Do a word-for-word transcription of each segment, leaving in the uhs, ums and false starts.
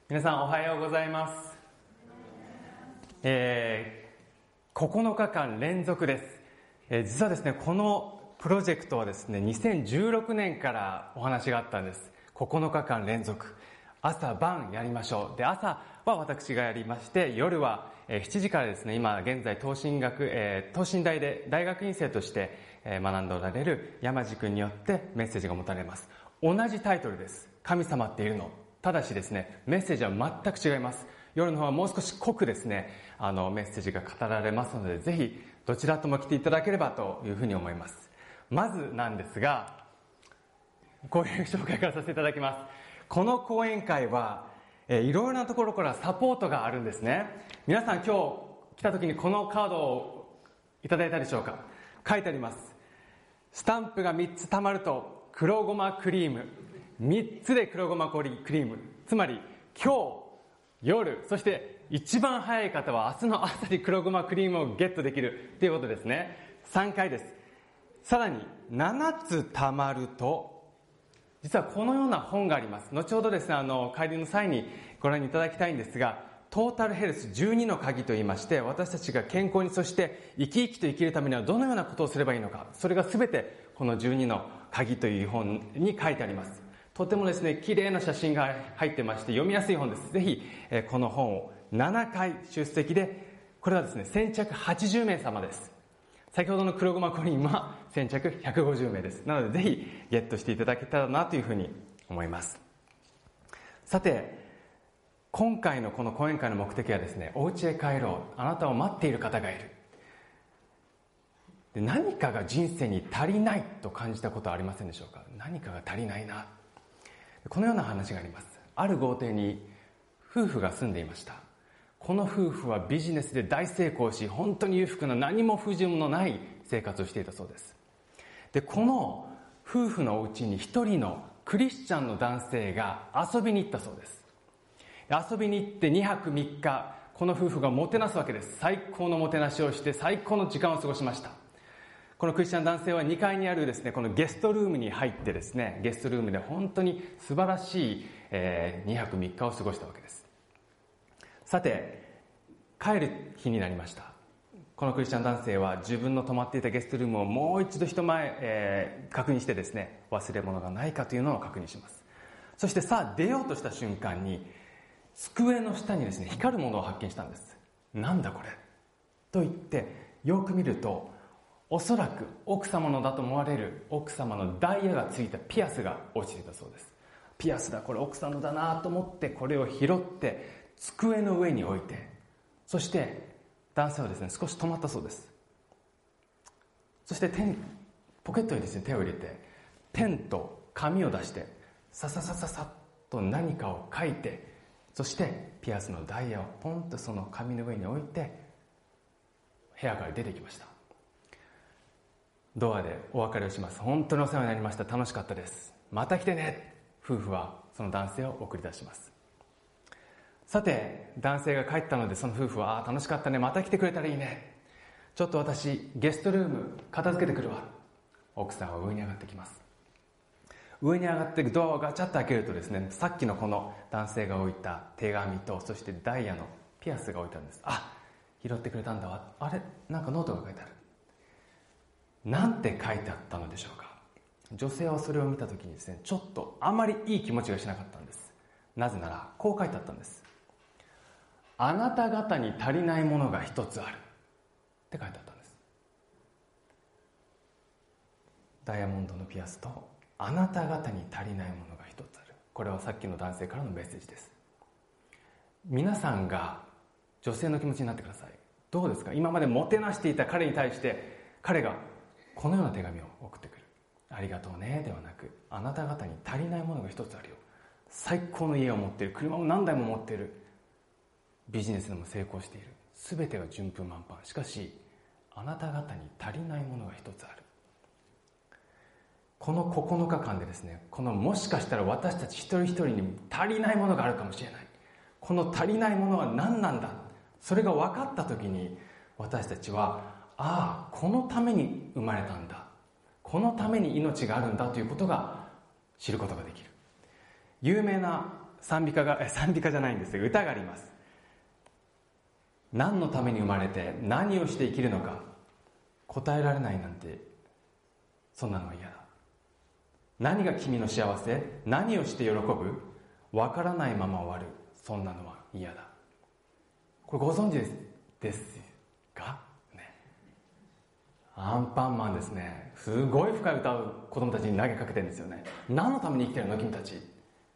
皆さんおはようございます。えー、ここのかかん連続です。えー、実はですね、このプロジェクトはですね、にせんじゅうろくねんからお話があったんです。ここのかかん連続。朝晩やりましょう。で、朝は私がやりまして、夜はしちじからですね、今現在東進学、えー、東進大で大学院生として学んでおられる山地君によってメッセージが持たれます。同じタイトルです。神様っているの。ただしですね、メッセージは全く違います。夜の方はもう少し濃くですね、あのメッセージが語られますので、ぜひどちらとも来ていただければというふうに思います。まずなんですが、こういう紹介からさせていただきます。この講演会は、えー、いろいろなところからサポートがあるんですね。皆さん今日来た時にこのカードをいただいたでしょうか。書いてあります。スタンプがみっつ貯まると黒ごまクリーム。みっつで黒ごまクリーム。つまり今日夜、そして一番早い方は明日の朝に黒ごまクリームをゲットできるということですね。さんかいです。さらにななつ貯まると、実はこのような本があります。後ほどですね、あの帰りの際にご覧いただきたいんですが、トータルヘルスじゅうにの鍵と言いまして、私たちが健康に、そして生き生きと生きるためにはどのようなことをすればいいのか、それが全てこのじゅうにの鍵という本に書いてあります。とてもですね、綺麗な写真が入ってまして読みやすい本です。ぜひこの本をななかい出席で、これはですね、先着はちじゅうめい様です。先ほどの黒ごまコリンは先着ひゃくごじゅうめいです。なのでぜひゲットしていただけたらなというふうに思います。さて、今回のこの講演会の目的はですね、お家へ帰ろう、あなたを待っている方がいる。で、何かが人生に足りないと感じたことはありませんでしょうか。何かが足りないな。このような話があります。ある豪邸に夫婦が住んでいました。この夫婦はビジネスで大成功し、本当に裕福な何も不自由のない生活をしていたそうです。で、この夫婦のお家に一人のクリスチャンの男性が遊びに行ったそうです。遊びに行ってにはくみっか、この夫婦がもてなすわけです。最高のもてなしをして最高の時間を過ごしました。このクリスチャン男性はにかいにあるですね、このゲストルームに入ってですね、ゲストルームで本当に素晴らしい、えー、にはくみっかを過ごしたわけです。さて、帰る日になりました。このクリスチャン男性は自分の泊まっていたゲストルームをもう一度一前、えー、確認してですね、忘れ物がないかというのを確認します。そしてさあ出ようとした瞬間に、机の下にですね、光るものを発見したんです。なんだこれと言ってよく見ると、おそらく奥様のだと思われる奥様のダイヤがついたピアスが落ちていたそうです。ピアスだ、これ奥さんのだなと思ってこれを拾って机の上に置いて、そして男性はですね、少し止まったそうです。そして手にポケットにですね、手を入れてペンと紙を出してさささささっと何かを書いて、そしてピアスのダイヤをポンとその紙の上に置いて部屋から出てきました。ドアでお別れをします。本当にお世話になりました。楽しかったです。また来てね。夫婦はその男性を送り出します。さて、男性が帰ったので、その夫婦は、ああ楽しかったね、また来てくれたらいいね、ちょっと私ゲストルーム片付けてくるわ。奥さんは上に上がってきます。上に上がってドアをガチャッと開けるとですね、さっきのこの男性が置いた手紙と、そしてダイヤのピアスが置いてあるんです。あ、拾ってくれたんだわ。あれ、なんかノートが書いてある。なんて書いてあったのでしょうか。女性はそれを見た時にですね、ちょっとあまりいい気持ちがしなかったんです。なぜならこう書いてあったんです。あなた方に足りないものが一つあるって書いてあったんです。ダイヤモンドのピアスと、あなた方に足りないものが一つある。これはさっきの男性からのメッセージです。皆さんが女性の気持ちになってください。どうですか。今までもてなしていた彼に対して彼がこのような手紙を送ってくる。ありがとうねではなく、あなた方に足りないものが一つあるよ。最高の家を持っている、車も何台も持っている、ビジネスでも成功している、全てが順風満帆。しかしあなた方に足りないものが一つある。このここのかかんでですね、このもしかしたら私たち一人一人に足りないものがあるかもしれない。この足りないものは何なんだ、それが分かった時に、私たちは、ああこのために生まれたんだ、このために命があるんだということが知ることができる。有名な賛美歌がえ賛美歌じゃないんですが、歌があります。何のために生まれて何をして生きるのか答えられないなんて、そんなのは嫌だ。何が君の幸せ、何をして喜ぶ、わからないまま終わる、そんなのは嫌だ。これご存知ですですかね。アンパンマンですね。すごい深い歌を子供たちに投げかけてるんですよね。何のために生きてるの君たち、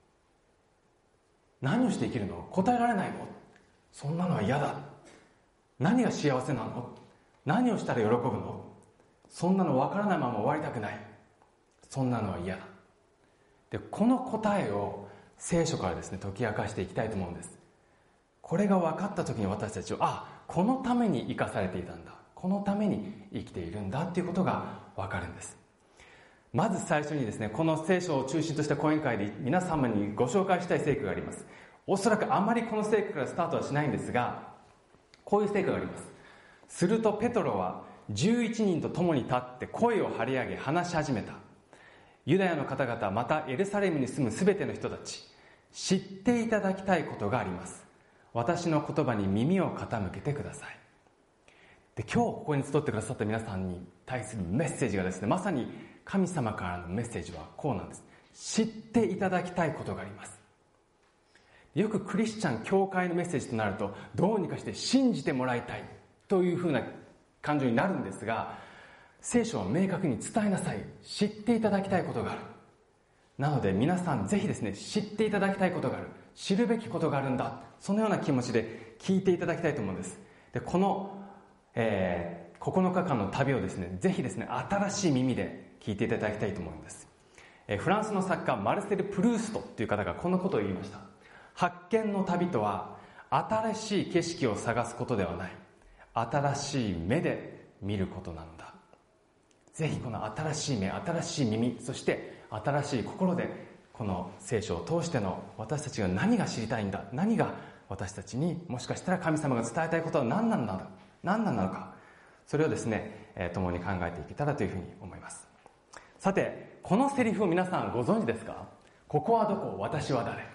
何をして生きるの、答えられないの、そんなのは嫌だ。何が幸せなの、何をしたら喜ぶの、そんなの分からないまま終わりたくない、そんなのは嫌だ。で、この答えを聖書からですね解き明かしていきたいと思うんです。これが分かった時に私たちは、あ、このために生かされていたんだ、このために生きているんだっていうことが分かるんです。まず最初にですね、この聖書を中心とした講演会で皆様にご紹介したい聖句があります。おそらくあまりこの聖句からスタートはしないんですが、こういう聖句があります。するとペトロはじゅういちにんと共に立って声を張り上げ話し始めた。ユダヤの方々、またエルサレムに住むすべての人たち、知っていただきたいことがあります。私の言葉に耳を傾けてください。で、今日ここに集ってくださった皆さんに対するメッセージがですね、まさに神様からのメッセージはこうなんです。知っていただきたいことがあります。よくクリスチャン教会のメッセージとなると、どうにかして信じてもらいたいというふうな感情になるんですが、聖書は明確に伝えなさい。知っていただきたいことがある。なので皆さんぜひですね、知っていただきたいことがある、知るべきことがあるんだ、そのような気持ちで聞いていただきたいと思うんです。で、この、えー、ここのかかんの旅をですね、ぜひですね、新しい耳で聞いていただきたいと思うんです。えー、フランスの作家マルセル・プルーストという方がこんなことを言いました。発見の旅とは新しい景色を探すことではない、新しい目で見ることなのだ。ぜひこの新しい目、新しい耳、そして新しい心でこの聖書を通しての私たちが何が知りたいんだ、何が私たちにもしかしたら神様が伝えたいことは何なんだ、何なのか、それをですね、えー、共に考えていけたらというふうに思います。さて、このセリフを皆さんご存知ですか？ここはどこ、私は誰。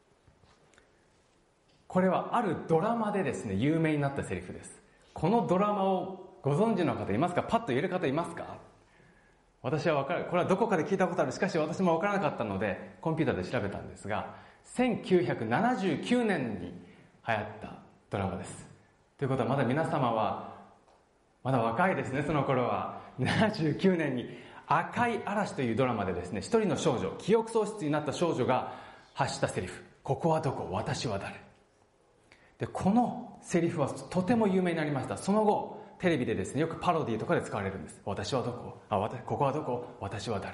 これはあるドラマでですね、有名になったセリフです。このドラマをご存知の方いますか？パッと言える方いますか？私は分かる。これはどこかで聞いたことある。しかし私も分からなかったのでコンピューターで調べたんですが、せんきゅうひゃくななじゅうきゅうねんに流行ったドラマです。ということはまだ皆様はまだ若いですね。その頃はななじゅうきゅうねんに赤い嵐というドラマでですね、一人の少女、記憶喪失になった少女が発したセリフ、ここはどこ、私は誰。で、このセリフはとても有名になりました。その後テレビでですね、よくパロディとかで使われるんです。私はどこ、あ、私、ここはどこ、私は誰。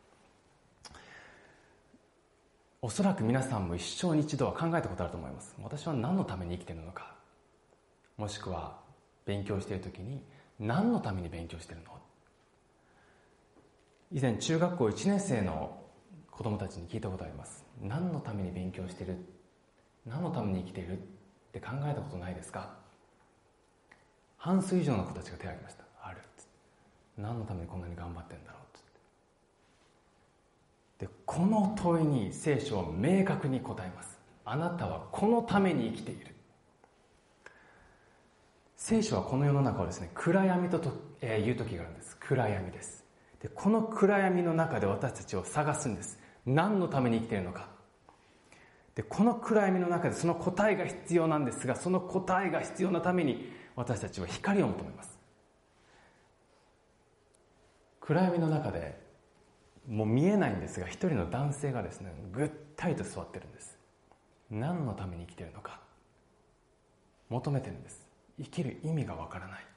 おそらく皆さんも一生に一度は考えたことあると思います。私は何のために生きているのか、もしくは勉強しているときに何のために勉強しているの。以前中学校いちねん生の子供たちに聞いたことあります。何のために勉強している、何のために生きているって考えたことないですか？半数以上の子たちが手を挙げました。ある。何のためにこんなに頑張ってんだろうって。で、この問いに聖書は明確に答えます。あなたはこのために生きている。聖書はこの世の中をですね、暗闇とと、えー、言う時があるんです。暗闇です。で、この暗闇の中で私たちを探すんです。何のために生きているのか。で、この暗闇の中でその答えが必要なんですが、その答えが必要なために私たちは光を求めます。暗闇の中でもう見えないんですが、一人の男性がですね、ぐったりと座ってるんです。何のために生きているのか求めてるんです。生きる意味がわからない。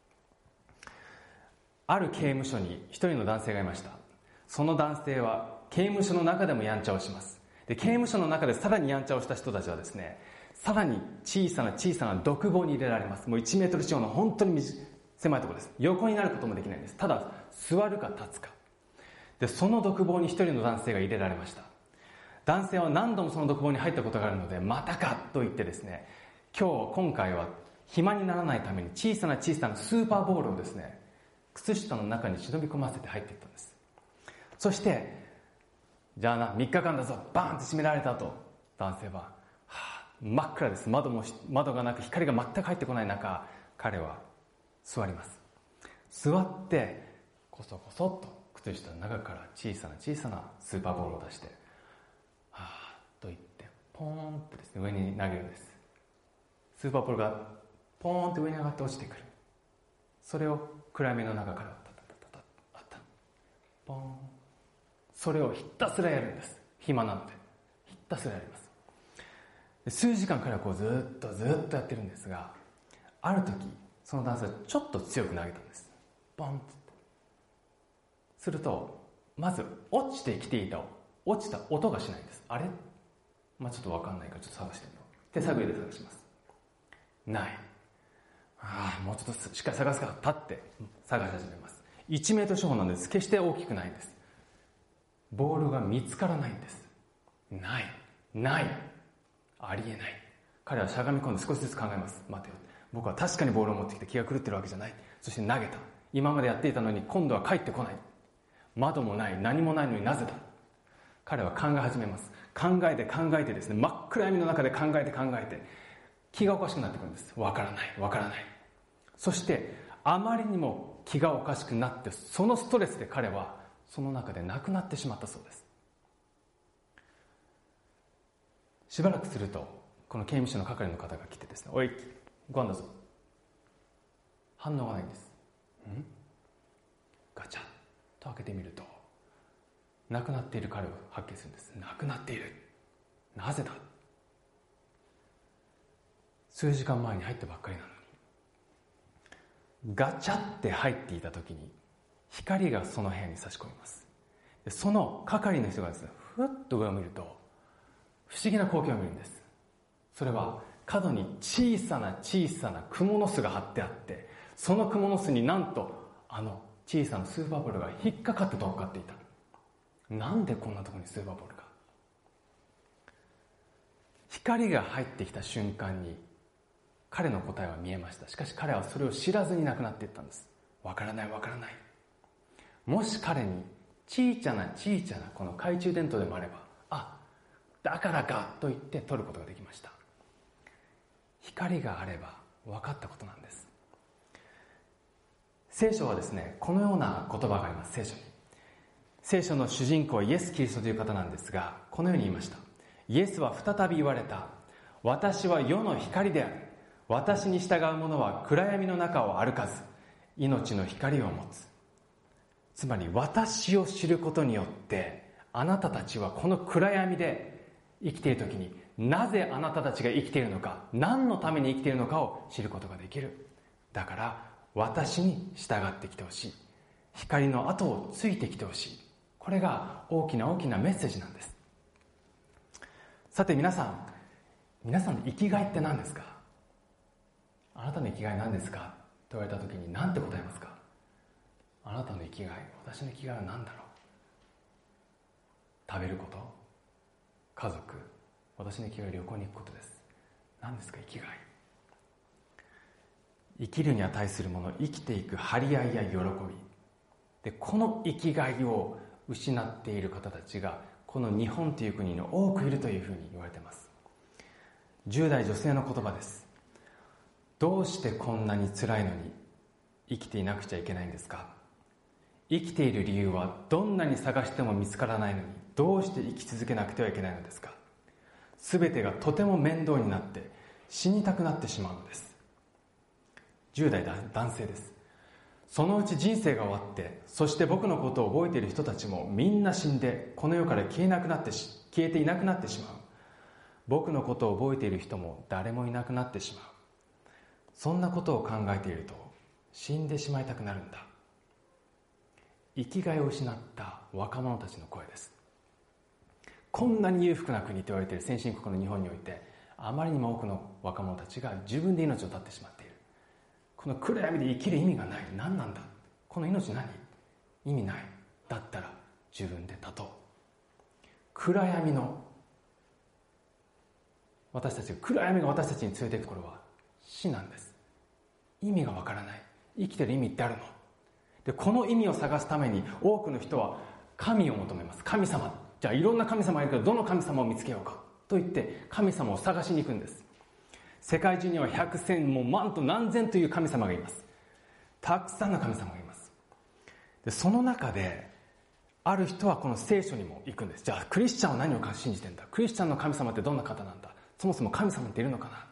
ある刑務所に一人の男性がいました。その男性は刑務所の中でもやんちゃをします。で、刑務所の中でさらにやんちゃをした人たちはですね、さらに小さな小さな独房に入れられます。もういちメートル四方の本当に狭いところです。横になることもできないんです。ただ座るか立つかで、その独房に一人の男性が入れられました。男性は何度もその独房に入ったことがあるので、またかと言ってですね、今日今回は暇にならないために小さな小さなスーパーボールをですね、靴下の中に忍び込ませて入っていったんです。そして、じゃあな、みっかかんだぞ、バーンって閉められた後、 男性は、はあ、真っ暗です。窓も窓がなく光が全く入ってこない中、彼は座ります。座ってコソコソっと靴下の中から小さな小さなスーパーボールを出して、はあと言ってポーンってですね、上に投げるんです。スーパーボールがポーンって上に上がって落ちてくる。それを暗闇の中からタタタタタタタポーン、それをひたすらやるんです。暇なのでひたすらやります。数時間彼はこうずっとずっとやってるんですが、ある時その男性はちょっと強く投げたんです。ボンってすると、まず落ちてきていた落ちた音がしないんです。あれ、まあ、ちょっと分かんないからちょっと探してみよう。手探りで探します。ない。ああ、もうちょっとしっかり探すから立って探し始めます。いちメートル四方なんです。決して大きくないんです。ボールが見つからないんです。ないないありえない。彼はしゃがみ込んで少しずつ考えます。待てよ、僕は確かにボールを持ってきて気が狂ってるわけじゃない。そして投げた。今までやっていたのに今度は帰ってこない。窓もない、何もないのになぜだ。彼は考え始めます。考えて考えてですね、真っ暗闇の中で考えて考えて気がおかしくなってくるんです。わからないわからない。そしてあまりにも気がおかしくなって、そのストレスで彼はその中で亡くなってしまったそうです。しばらくするとこの刑務所の係の方が来てですね、おいご飯だぞ。反応がないんです。んガチャッと開けてみると、亡くなっている彼を発見するんです。亡くなっている。なぜだ。数時間前に入ったばっかりなのに。ガチャって入っていた時に光がその部屋に差し込みます。でその係の人がですね、ふっと上を見ると不思議な光景を見るんです。それは角に小さな小さな蜘蛛の巣が張ってあって、その蜘蛛の巣になんとあの小さなスーパーボールが引っかかって飛っかかっていた。なんでこんなところにスーパーボールが。光が入ってきた瞬間に彼の答えは見えました。しかし彼はそれを知らずに亡くなっていったんです。わからないわからない。もし彼に小さな小さなこの懐中電灯でもあれば、あ、だからかと言って取ることができました。光があれば分かったことなんです。聖書はですね、このような言葉があります。聖書に。聖書の主人公はイエス・キリストという方なんですが、このように言いました。イエスは再び言われた。私は世の光である。私に従う者は暗闇の中を歩かず、命の光を持つ。つまり私を知ることによって、あなたたちはこの暗闇で生きているときに、なぜあなたたちが生きているのか、何のために生きているのかを知ることができる。だから私に従ってきてほしい。光の後をついてきてほしい。これが大きな大きなメッセージなんです。さて皆さん、皆さんの生きがいって何ですか？あなたの生きがい何ですかと言われたときに何て答えますか？あなたの生きがい、私の生きがいは何だろう？食べること？家族？私の生きがいは旅行に行くことです。何ですか生きがい？生きるに値するもの、生きていく張り合いや喜びで、この生きがいを失っている方たちがこの日本という国に多くいるというふうに言われています。じゅう代女性の言葉です。どうしてこんなに辛いのに生きていなくちゃいけないんですか？生きている理由はどんなに探しても見つからないのに、どうして生き続けなくてはいけないのですか？すべてがとても面倒になって死にたくなってしまうのです。じゅう代男性です。そのうち人生が終わって、そして僕のことを覚えている人たちもみんな死んで、この世から消えなくなってし消えていなくなってしまう。僕のことを覚えている人も誰もいなくなってしまう。そんなことを考えていると死んでしまいたくなるんだ。生きがいを失った若者たちの声です。こんなに裕福な国と言われている先進国の日本において、あまりにも多くの若者たちが自分で命を絶ってしまっている。この暗闇で生きる意味がない。何なんだこの命？何意味ない。だったら自分で絶とう。暗闇の私たちが暗闇が私たちに連れていくところは死なんです。意味がわからない。生きてる意味ってあるの？で、この意味を探すために多くの人は神を求めます。神様。じゃあいろんな神様がいるけど、どの神様を見つけようか。 と言って神様を探しに行くんです。世界中には百千も万と何千という神様がいます。たくさんの神様がいます。でその中である人はこの聖書にも行くんです。じゃあクリスチャンは何を信じてんだ、クリスチャンの神様ってどんな方なんだ、そもそも神様っているのかな。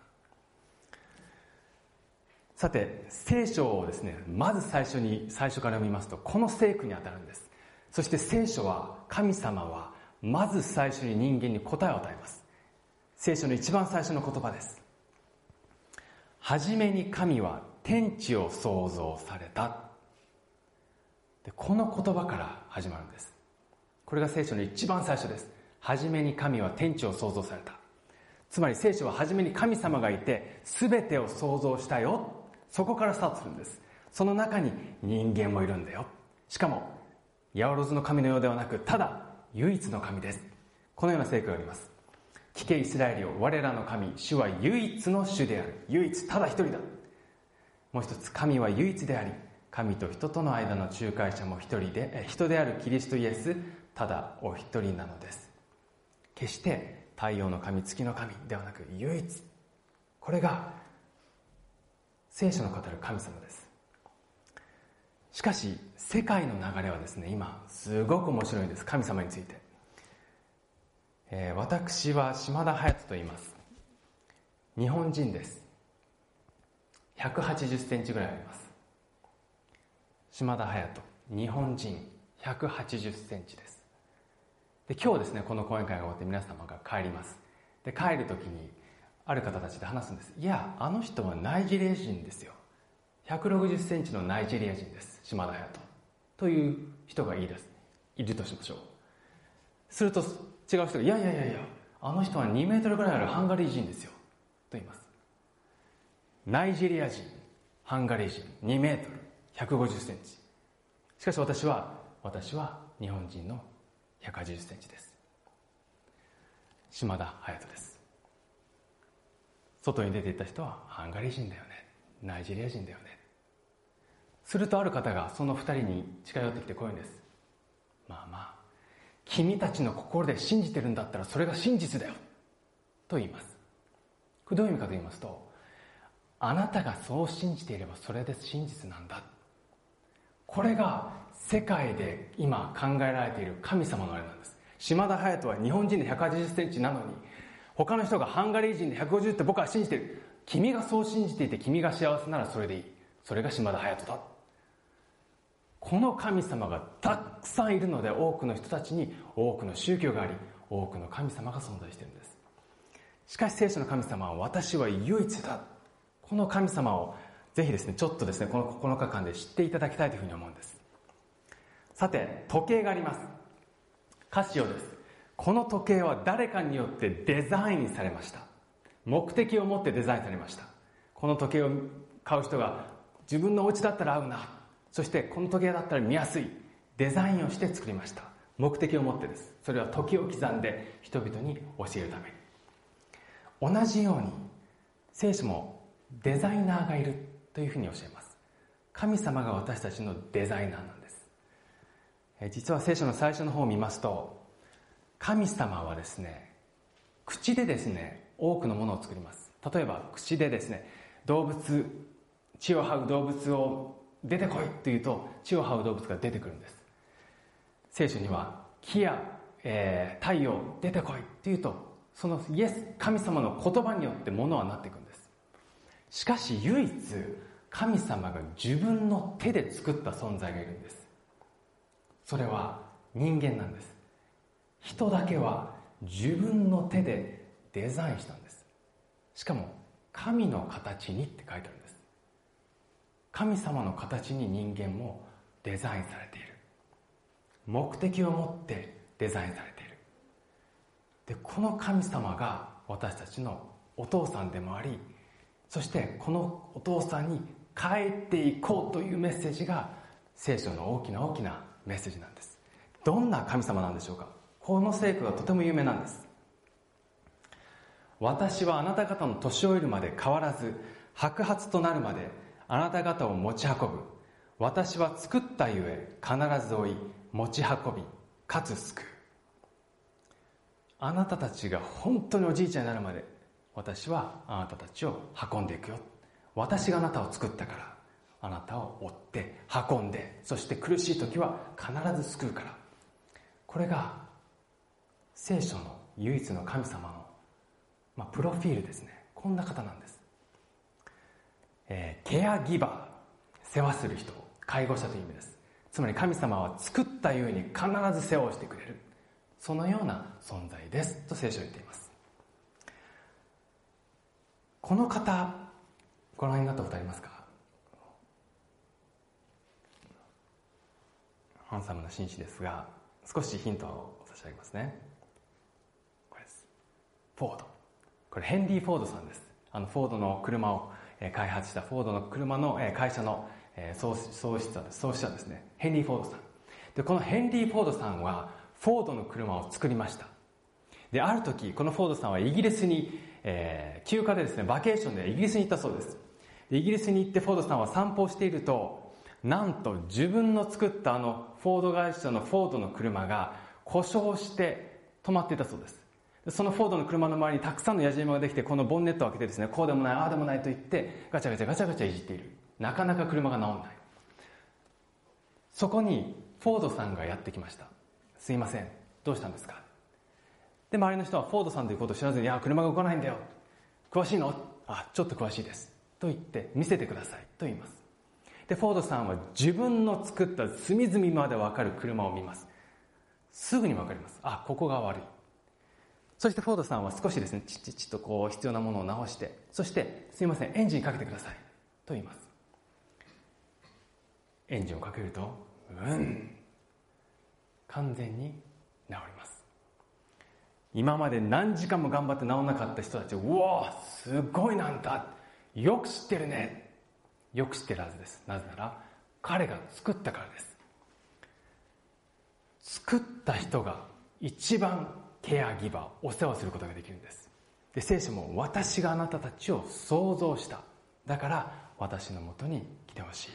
さて聖書をですね、まず最初に最初から読みますとこの聖句にあたるんです。そして聖書は、神様はまず最初に人間に答えを与えます。聖書の一番最初の言葉です。はじめに神は天地を創造された。でこの言葉から始まるんです。これが聖書の一番最初です。はじめに神は天地を創造された。つまり聖書ははじめに神様がいて全てを創造したよ、そこからスタートするんです。その中に人間もいるんだよ。しかも八百万の神のようではなく、ただ唯一の神です。このような聖句があります。聞けイスラエルよ、我らの神、主は唯一の主である。唯一、ただ一人だ。もう一つ、神は唯一であり、神と人との間の仲介者も一人で、人であるキリストイエス、ただお一人なのです。決して太陽の神、月の神ではなく唯一。これが聖書の語る神様です。しかし世界の流れはですね、今すごく面白いんです。神様について、えー、私は島田隼人と言います。日本人です。ひゃくはちじゅっセンチぐらいあります。島田隼人、日本人、ひゃくはちじゅっセンチです。で今日ですね、この講演会が終わって皆様が帰ります。で帰るときにある方たちで話すんです。いや、あの人はナイジェリア人ですよ。ひゃくろくじゅっセンチのナイジェリア人です、島田隼人という人がいるいるとしましょう。すると違う人が、いやいやいやいや、あの人はにメートルぐらいあるハンガリー人ですよと言います。ナイジェリア人、ハンガリー人、にメートル、ひゃくごじゅっセンチ。しかし私は私は日本人のひゃくはちじゅっセンチです。島田隼人です。外に出て行った人はハンガリー人だよね、ナイジェリア人だよね。するとある方がその二人に近寄ってきてこういうんです。まあまあ、君たちの心で信じてるんだったらそれが真実だよと言います。これどういう意味かと言いますと、あなたがそう信じていればそれで真実なんだ。これが世界で今考えられている神様のあれなんです。島田隼人は日本人でひゃくはちじゅっセンチなのに、他の人がハンガリー人でひゃくごじゅうって僕は信じている。君がそう信じていて君が幸せならそれでいい。それが島田隼人だ。この神様がたくさんいるので、多くの人たちに多くの宗教があり、多くの神様が存在しているんです。しかし聖書の神様は私は唯一だ。この神様をぜひですね、ちょっとですね、このここのかかんで知っていただきたいというふうに思うんです。さて、時計があります。カシオです。この時計は誰かによってデザインされました。目的を持ってデザインされました。この時計を買う人が自分のお家だったら合うな、そしてこの時計だったら見やすい、デザインをして作りました。目的を持ってです。それは時を刻んで人々に教えるために。同じように聖書もデザイナーがいるというふうに教えます。神様が私たちのデザイナーなんです。実は聖書の最初の方を見ますと、神様はですね、口でですね、多くのものを作ります。例えば口でですね、動物、血を這う動物を出てこいというと、血を這う動物が出てくるんです。聖書には木や、えー、太陽出てこいというと、そのイエス、神様の言葉によってものはなっていくんです。しかし唯一神様が自分の手で作った存在がいるんです。それは人間なんです。人だけは自分の手でデザインしたんです。しかも神の形にって書いてあるんです。神様の形に人間もデザインされている。目的を持ってデザインされている。で、この神様が私たちのお父さんでもあり、そしてこのお父さんに帰っていこうというメッセージが聖書の大きな大きなメッセージなんです。どんな神様なんでしょうか。この聖句がとても有名なんです。私はあなた方の年老いるまで変わらず、白髪となるまであなた方を持ち運ぶ。私は作ったゆえ必ず追い、持ち運び、かつ救う。 あなたたちが本当におじいちゃんになるまで私はあなたたちを運んでいくよ。私があなたを作ったからあなたを追って運んで、そして苦しい時は必ず救うから。これが聖書の唯一の神様の、まあ、プロフィールですね。こんな方なんです。えー、ケアギバー、世話する人、介護者という意味です。つまり神様は作ったように必ず世話をしてくれる、そのような存在ですと聖書は言っています。この方ご覧になったことありますか？ハンサムな紳士ですが、少しヒントを差し上げますね。これです。フォード。これヘンリー・フォードさんです。あのフォードの車を開発したフォードの車の会社の創始者です。創始者ですね。ヘンリー・フォードさん。で、このヘンリー・フォードさんはフォードの車を作りました。で、ある時このフォードさんはイギリスに、えー、休暇でですね、バケーションでイギリスに行ったそうです。で、イギリスに行ってフォードさんは散歩をしていると、なんと自分の作ったあのフォード会社のフォードの車が故障して止まっていたそうです。で、そのフォードの車の周りにたくさんのやじ馬ができて、このボンネットを開けてですね、こうでもないああでもないと言ってガチャガチャガチャガチャいじっている。なかなか車が直らない。そこにフォードさんがやってきました。すいません、どうしたんですか？で、周りの人はフォードさんということを知らずに、いや車が動かないんだよ、詳しいの？あ、ちょっと詳しいですと言って見せてくださいと言います。で、フォードさんは自分の作った隅々まで分かる車を見ます。すぐに分かります。あ、ここが悪い。そしてフォードさんは少しですね、ちっちっちとこう必要なものを直して、そしてすいません、エンジンかけてくださいと言います。エンジンをかけると、うん、完全に治ります。今まで何時間も頑張って治らなかった人たち、うわすごいなんだ、よく知ってるね、よく知ってるはずです。なぜなら彼が作ったからです。作った人が一番ケアギバー、お世話することができるんです。で、聖書も私があなたたちを創造した、だから私のもとに来てほしい。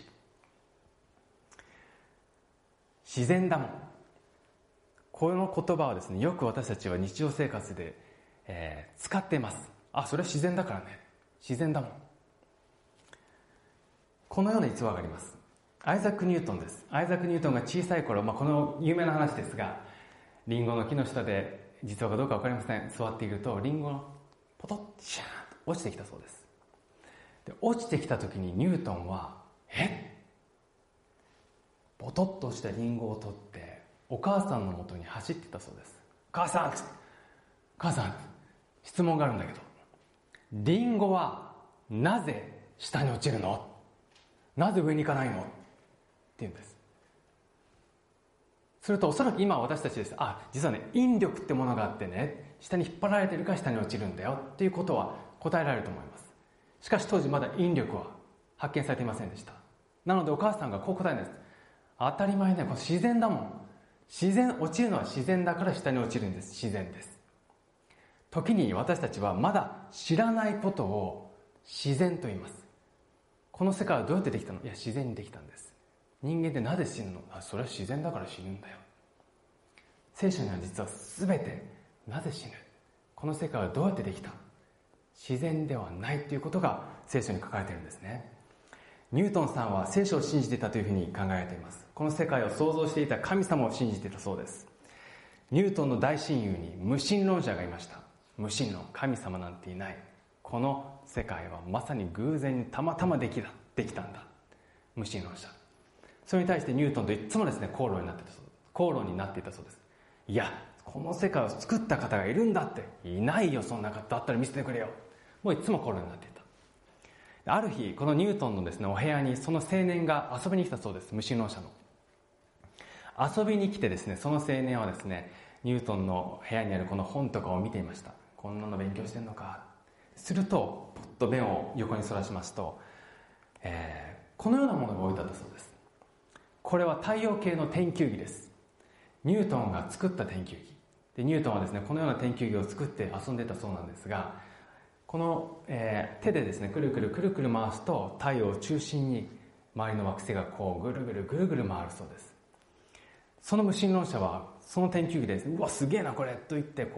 自然だもん。この言葉はですね、よく私たちは日常生活で、えー、使っています。あ、それは自然だからね。自然だもん。このような逸話があります。アイザック・ニュートンです。アイザック・ニュートンが小さい頃、まあ、この有名な話ですが、リンゴの木の下で、実話かどうか分かりません、座っているとリンゴがポトッシャーンと落ちてきたそうです。で、落ちてきた時にニュートンはえポトッと落ちたリンゴを取ってお母さんのもとに走っていったそうです。母さん母さん質問があるんだけど、リンゴはなぜ下に落ちるの？なぜ上に行かないの？って言うんです。するとおそらく今私たちです。あ、実はね、引力ってものがあってね、下に引っ張られてるから下に落ちるんだよっていうことは答えられると思います。しかし当時まだ引力は発見されていませんでした。なのでお母さんがこう答えるんです。当たり前ね、この自然だもん。自然、落ちるのは自然だから下に落ちるんです。自然です。時に私たちはまだ知らないことを自然と言います。この世界はどうやってできたの？いや、自然にできたんです。人間ってなぜ死ぬの？あ、それは自然だから死ぬんだよ。聖書には実は全てなぜ死ぬ？この世界はどうやってできた？自然ではないということが聖書に書かれているんですね。ニュートンさんは聖書を信じていたというふうに考えられています。この世界を創造していた神様を信じていたそうです。ニュートンの大親友に無神論者がいました。無神論、神様なんていない。この世界はまさに偶然にたまたまできた、できたんだ。無神論者。それに対してニュートンといつもですね、口論になっていたそうです。口論になっていたそうです。いや、この世界を作った方がいるんだって。いないよ、そんな方。だったら見せてくれよ。もういつも口論になっていた。ある日、このニュートンのですね、お部屋にその青年が遊びに来たそうです。無神論者の。遊びに来てですね、その青年はですね、ニュートンの部屋にあるこの本とかを見ていました。こんなの勉強してんのか。すると、ポッと目を横にそらしますと、えー、このようなものが置いてあったそうです。これは太陽系の天球儀です。ニュートンが作った天球儀。で、ニュートンはですね、このような天球儀を作って遊んでたそうなんですが、この、えー、手でですね、くるくるくるくる回すと太陽を中心に周りの惑星がこうぐるぐるぐるぐる回るそうです。その無神論者はその天球儀で、うわすげえなこれと言ってこ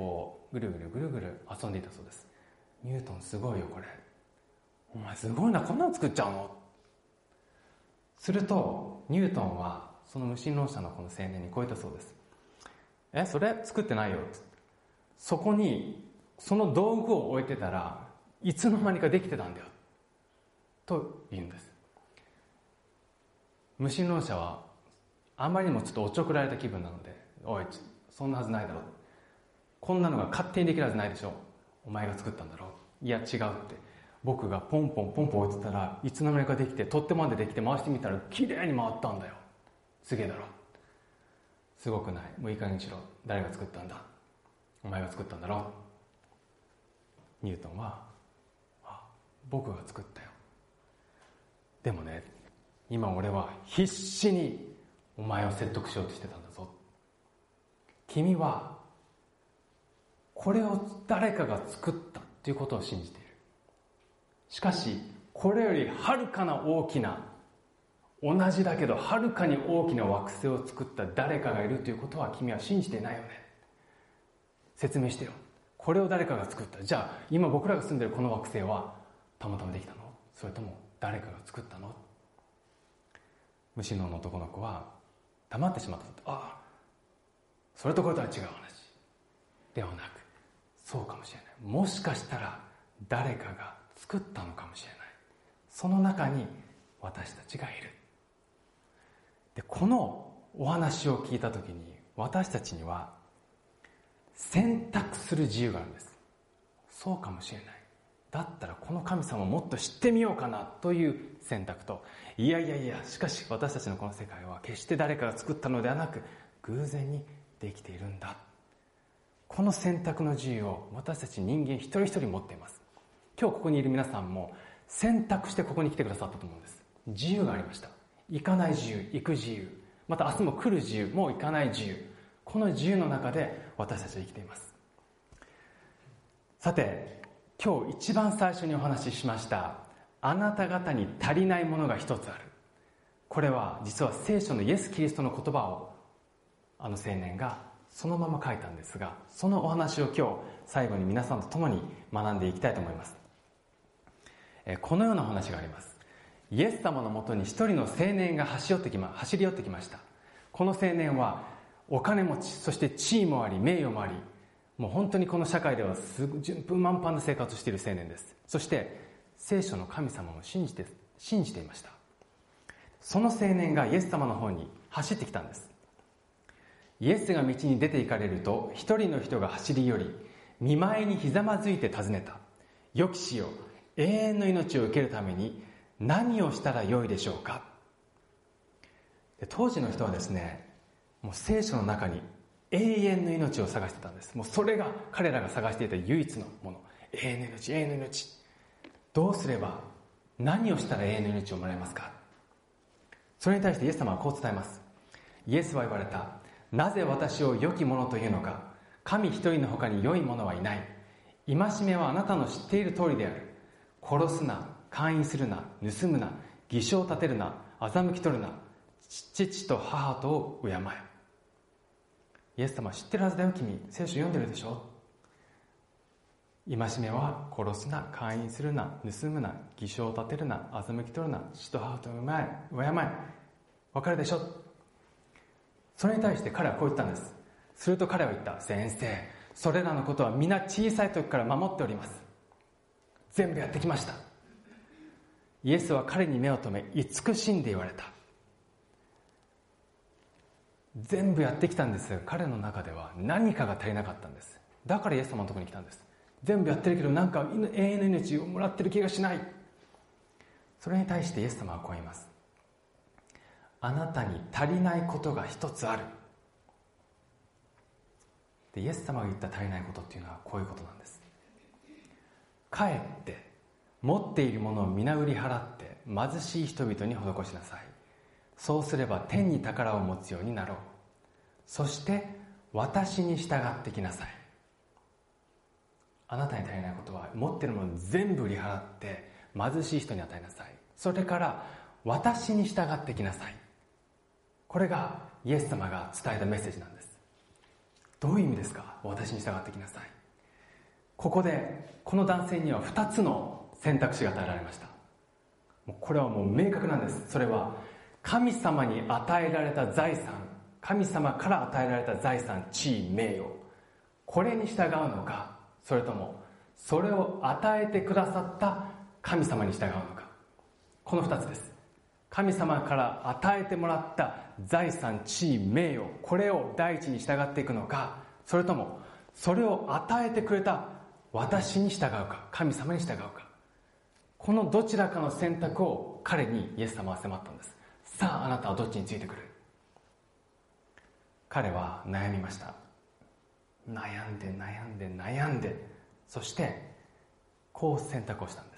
ぐるぐるぐるぐる遊んでいたそうです。ニュートンすごいよこれ、お前すごいな、こんなの作っちゃうの。するとニュートンはその無神論者のこの青年にこう言ったそうです。え、それ作ってないよ。そこにその道具を置いてたらいつの間にかできてたんだよと言うんです。無神論者はあまりにもちょっとおちょくられた気分なので、おい、そんなはずないだろう、こんなのが勝手にできるはずないでしょ、お前が作ったんだろう、いや違うって、僕がポンポンポンポン置いてたらいつの間にかできて、取っ手までできて、回してみたらきれいに回ったんだよ、すげえだろ、すごくない、もういい加減にしろ、誰が作ったんだ、お前が作ったんだろ。ニュートンは、あ、僕が作ったよ、でもね、今俺は必死にお前を説得しようとしてたんだぞ。君はこれを誰かが作ったということを信じている。しかしこれよりはるかな大きな、同じだけどはるかに大きな惑星を作った誰かがいるということは君は信じていないよね。説明してよ、これを誰かが作った。じゃあ今僕らが住んでいるこの惑星はたまたまできたの、それとも誰かが作ったの。無神論の男の子は黙ってしまった。ああ、それとこれとは違う話ではなく、そうかもしれない、もしかしたら誰かが作ったのかもしれない、その中に私たちがいる。で、このお話を聞いたときに、私たちには選択する自由があるんです。そうかもしれない、だったらこの神様をもっと知ってみようかなという選択と、いやいやいや、しかし私たちのこの世界は決して誰かが作ったのではなく偶然にできているんだ、この選択の自由を私たち人間一人一人持っています。今日ここにいる皆さんも選択してここに来てくださったと思うんです。自由がありました。行かない自由、行く自由、また明日も来る自由、もう行かない自由、この自由の中で私たちは生きています。さて、今日一番最初にお話ししましたあなた方に足りないものが一つある、これは実は聖書のイエス・キリストの言葉をあの青年がそのまま書いたんですが、そのお話を今日最後に皆さんと共に学んでいきたいと思います。このようなお話があります。イエス様のもとに一人の青年が走り寄ってきま、走り寄ってきました。この青年はお金持ち、そして地位もあり名誉もあり、もう本当にこの社会では順風満帆な生活をしている青年です。そして聖書の神様を信じて信じていました。その青年がイエス様の方に走ってきたんです。イエスが道に出て行かれると、一人の人が走り寄り、見舞いにひざまずいて尋ねた。よき師よ、永遠の命を受けるために何をしたらよいでしょうか。で、当時の人はですね、もう聖書の中に永遠の命を探してたんです。もうそれが彼らが探していた唯一のもの。永遠の命、永遠の命。どうすれば、何をしたら永遠の命をもらえますか。それに対してイエス様はこう伝えます。イエスは言われた。なぜ私を良き者というのか。神一人の他に良い者はいない。戒めはあなたの知っている通りである。殺すな、姦淫するな、盗むな、偽証を立てるな、欺き取るな、父と母とを敬え。イエス様は知ってるはずだよ、君。聖書読んでるでしょ。戒めは殺すな、姦淫するな、盗むな、偽証を立てるな、欺き取るな、父と母と敬え。わかるでしょ。それに対して彼はこう言ったんです。すると彼は言った。先生、それらのことは皆小さい時から守っております。全部やってきました。イエスは彼に目を留め、慈しんで言われた。全部やってきたんですが、彼の中では何かが足りなかったんです。だからイエス様のところに来たんです。全部やってるけど、なんか永遠の命をもらってる気がしない。それに対してイエス様はこう言います。あなたに足りないことが一つある。で、イエス様が言った足りないことっていうのはこういうことなんです。帰って持っているものを皆売り払って貧しい人々に施しなさい。そうすれば天に宝を持つようになろう。そして私に従ってきなさい。あなたに足りないことは、持っているものを全部売り払って貧しい人に与えなさい。それから私に従ってきなさい。これがイエス様が伝えたメッセージなんです。どういう意味ですか？私に従ってきなさい。 ここでこの男性にはふたつの選択肢が与えられました。もうこれはもう明確なんです。それは神様に与えられた財産、神様から与えられた財産、地位、名誉、これに従うのか、それともそれを与えてくださった神様に従うのか。このふたつです。神様から与えてもらった財産、地位、名誉、これを第一に従っていくのか、それともそれを与えてくれた私に従うか、神様に従うか、このどちらかの選択を彼にイエス様は迫ったんです。さあ、あなたはどっちについてくる？彼は悩みました。悩んで悩んで悩んで、そしてこう選択をしたんです。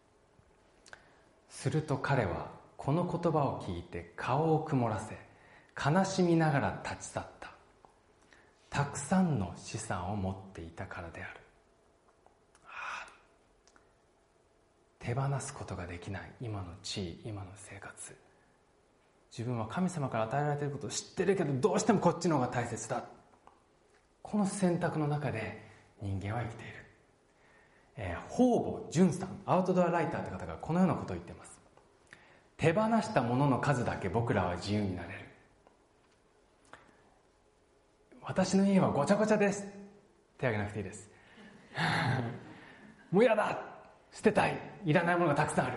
すると彼はこの言葉を聞いて顔を曇らせ、悲しみながら立ち去った。たくさんの資産を持っていたからである。ああ、手放すことができない今の地位、今の生活、自分は神様から与えられていることを知ってるけど、どうしてもこっちの方が大切だ。この選択の中で人間は生きている。えー、方々淳さん、アウトドアライターという方がこのようなことを言っています。手放したものの数だけ僕らは自由になれる。私の家はごちゃごちゃです。手挙げなくていいです。もう嫌だ、捨てたい、いらないものがたくさんある。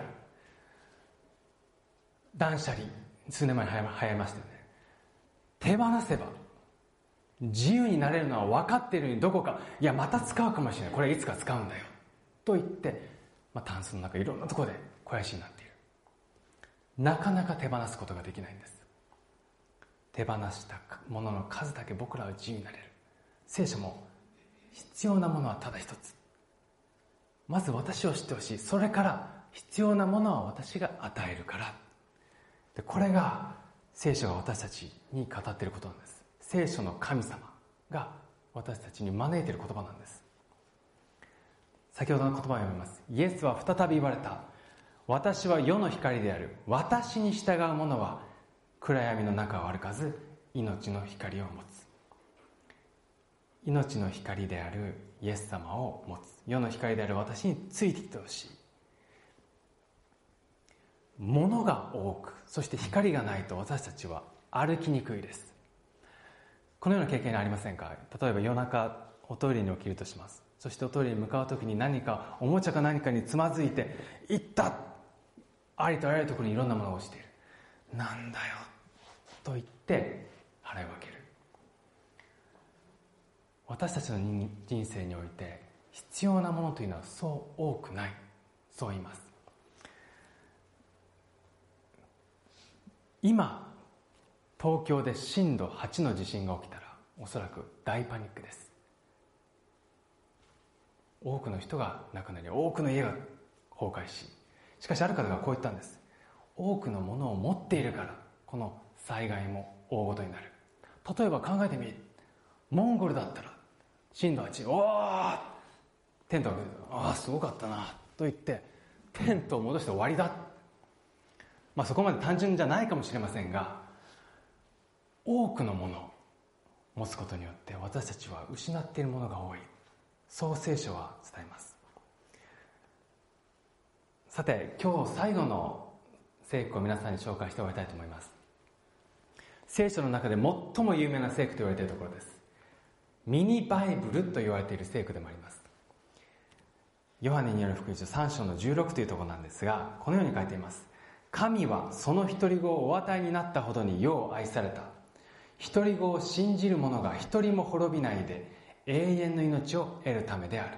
断捨離、数年前に流行りましたよね。手放せば自由になれるのは分かっているのに、どこかいやまた使うかもしれない、これいつか使うんだよと言って、まあ、タンスの中いろんなところで肥やしになっている。なかなか手放すことができないんです。手放したものの数だけ僕らは自由になれる。聖書も必要なものはただ一つ。まず私を知ってほしい。それから必要なものは私が与えるから。で、これが聖書が私たちに語っていることなんです。聖書の神様が私たちに招いている言葉なんです。先ほどの言葉を読みます。イエスは再び言われた。私は世の光である。私に従う者は暗闇の中を歩かず命の光を持つ。命の光であるイエス様を持つ。世の光である私についてきてほしい。物が多く、そして光がないと私たちは歩きにくいです。このような経験ありませんか？例えば夜中おトイレに起きるとします。そしておトイレに向かうときに何かおもちゃか何かにつまずいて、行った、ありとあらゆるところにいろんなものが落ちている。なんだよと言って払い分ける。私たちの人生において必要なものというのはそう多くない。そう言います。今東京で震度はちの地震が起きたらおそらく大パニックです。多くの人が亡くなり、多くの家が崩壊し、しかしある方がこう言ったんです。多くのものを持っているからこの災害も大ごとになる。例えば考えてみ、モンゴルだったら震度はち、おー、テントが来る、ああすごかったなと言ってテントを戻して終わりだ。まあそこまで単純じゃないかもしれませんが、多くのものを持つことによって私たちは失っているものが多い。そう聖書は伝えます。さて、今日最後の聖句を皆さんに紹介して終わりたいと思います。聖書の中で最も有名な聖句と言われているところです。ミニバイブルと言われている聖句でもあります。ヨハネによる福音書さん章のじゅうろくというところなんですが、このように書いています。神はその独り子をお与えになったほどに世を愛された。独り子を信じる者が一人も滅びないで永遠の命を得るためである。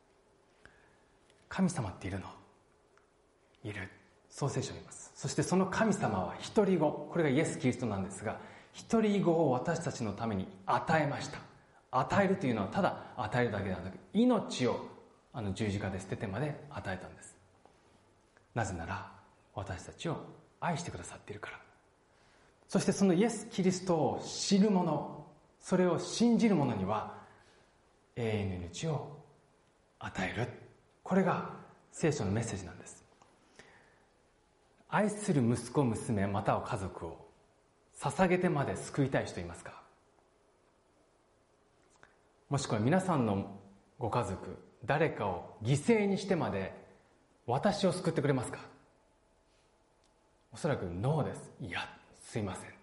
神様っているの？いる。そう聖書を言います。そしてその神様は独り子、これがイエス・キリストなんですが、独り子を私たちのために与えました。与えるというのはただ与えるだけではなく、命をあの十字架で捨ててまで与えたんです。なぜなら私たちを愛してくださっているから。そしてそのイエス・キリストを知る者、それを信じる者には永遠の命を与える。これが聖書のメッセージなんです。愛する息子、娘、または家族を捧げてまで救いたい人いますか？もしくは皆さんのご家族、 誰かを犠牲にしてまで私を救ってくれますか？おそらくノーです。いや、すいません。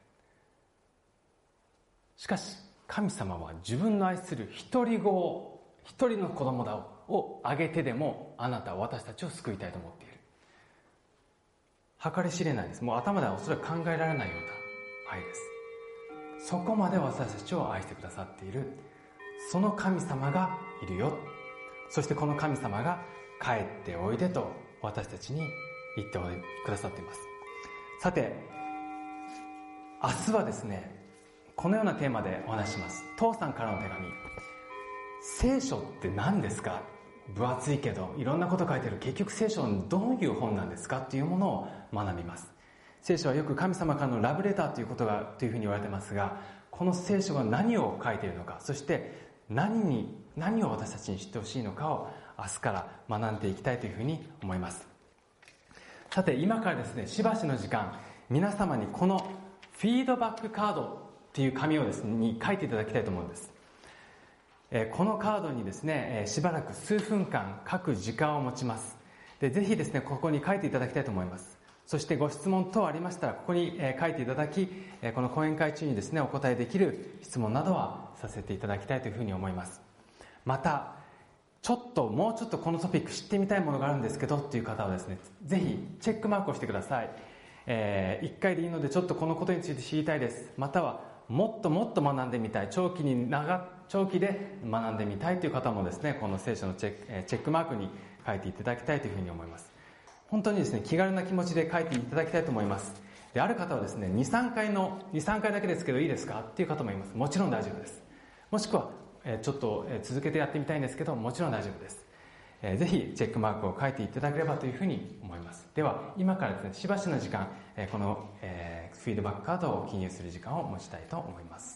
しかし神様は自分の愛する一人子を、一人の子供だをあげてでもあなたは私たちを救いたいと思っている。計り知れないです。もう頭ではおそらく考えられないような愛です。そこまで私たちを愛してくださっている、その神様がいるよ。そしてこの神様が帰っておいでと私たちに言ってくださっています。さて、明日はですね、このようなテーマでお話しします。父さんからの手紙。聖書って何ですか？分厚いけどいろんなこと書いてる。結局聖書のどういう本なんですかっていうものを学びます。聖書はよく神様からのラブレターということがというふうに言われてますが、この聖書が何を書いているのか、そして何に何を私たちに知ってほしいのかを明日から学んでいきたいというふうに思います。さて、今からですね、しばしの時間、皆様にこのフィードバックカードっていう紙をですねに書いていただきたいと思うんです。えー、このカードにですね、えー、しばらく数分間書く時間を持ちます。で、ぜひですねここに書いていただきたいと思います。そしてご質問等ありましたらここに、えー、書いていただき、えー、この講演会中にですねお答えできる質問などはさせていただきたいというふうに思います。またちょっともうちょっとこのトピック知ってみたいものがあるんですけどっていう方はですね、ぜひチェックマークをしてください。えー、いっかいでいいのでちょっとこのことについて知りたいです、またはもっともっと学んでみたい、長期に長長期で学んでみたいという方もですね、この聖書のチェック、えー、チェックマークに書いていただきたいというふうに思います。本当にですね気軽な気持ちで書いていただきたいと思います。で、ある方はですね にさんかいのにさんかいだけですけどいいですかっていう方もいます。もちろん大丈夫です。もしくは、えー、ちょっと、えー、続けてやってみたいんですけどもちろん大丈夫です。えー、ぜひチェックマークを書いていただければというふうに思います。では今からですねしばしの時間、えー、この、えー、フィードバックカードを記入する時間を持ちたいと思います。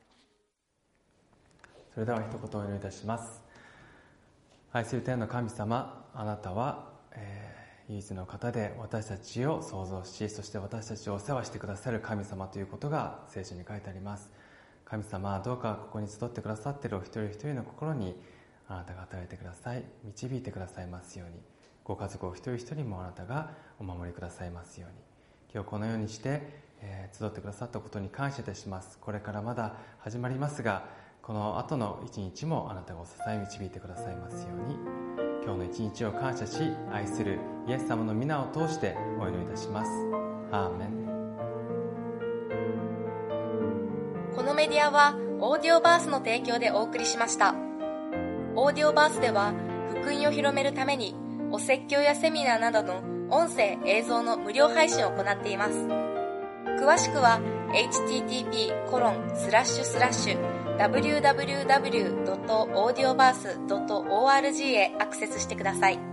それでは一言お祈りいたします。愛する天の神様、あなたは、えー、唯一の方で私たちを創造し、そして私たちをお世話してくださる神様ということが聖書に書いてあります。神様、どうかここに集ってくださっているお一人一人の心にあなたが働いてください、導いてくださいますように、ご家族お一人一人もあなたがお守りくださいますように。今日このようにして、えー、集ってくださったことに感謝いたします。これからまだ始まりますが、この後の一日もあなたがお支え導いてくださいますように。今日の一日を感謝し、愛するイエス様の皆を通してお祈りいたします。アーメン。 このメディアはオーディオバースの提供でお送りしました。オーディオバースでは福音を広めるためにお説教やセミナーなどの音声映像の無料配信を行っています。詳しくは エイチティーティーピーコロンスラッシュスラッシュダブリューダブリューダブリュードットオーディオバースドットオーアールジー へアクセスしてください。